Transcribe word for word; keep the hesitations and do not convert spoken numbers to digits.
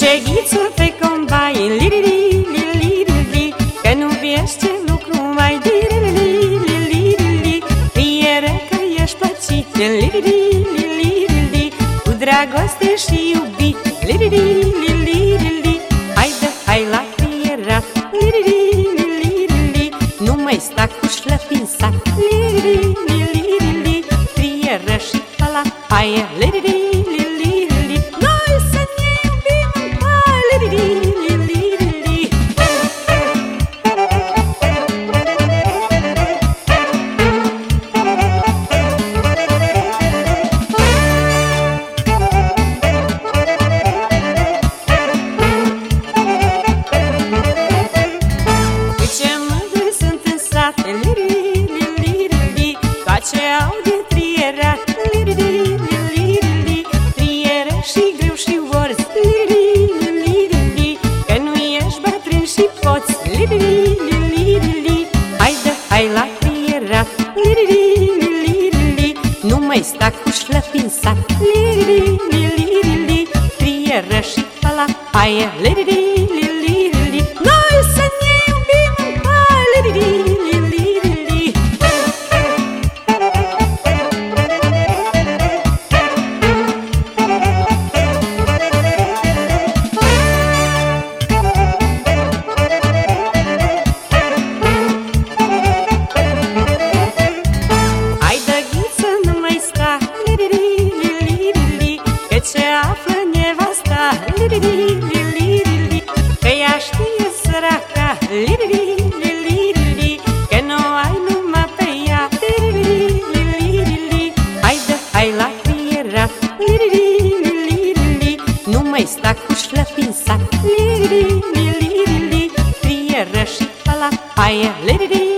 Duce ghițul pe combain, li-li-li, li-li-li, că nu vezi ce lucru mai li-li-li-li-li, fie că ești pățit, li-li-li-li-li, cu dragoste și iubit, li-li-li-li-li, haide, hai la crierat, li-li-li-li-li, nu mai sta cu șlăpi în sac, li-li-li-li-li, crieră și ăla, aia, li-li-li-li-li. Ce au de trierat, li-li-li-li-li, triere și greu și orz, li-li-li-li-li, că nu ești bătrân și poți, li-li-li-li-li, haide, hai la trierat, li-li-li-li-li, nu mai sta cu șlăpi în sac, li-li-li-li-li, trieră și ăla, aia, li-li-li-li-li, noi să ne iubim, li-li-li-li-li. Ce află nevasta, li-li-li-li-li, că ea știe săraca, li-li-li-li-li, că nu ai numai pe ea, li-li-li-li-li, haide, hai la crierat, li-li-li-li-li, nu mai sta cu șlăpi în sac, li-li-li-li-li, crieră și ăla, aia, li-li-li.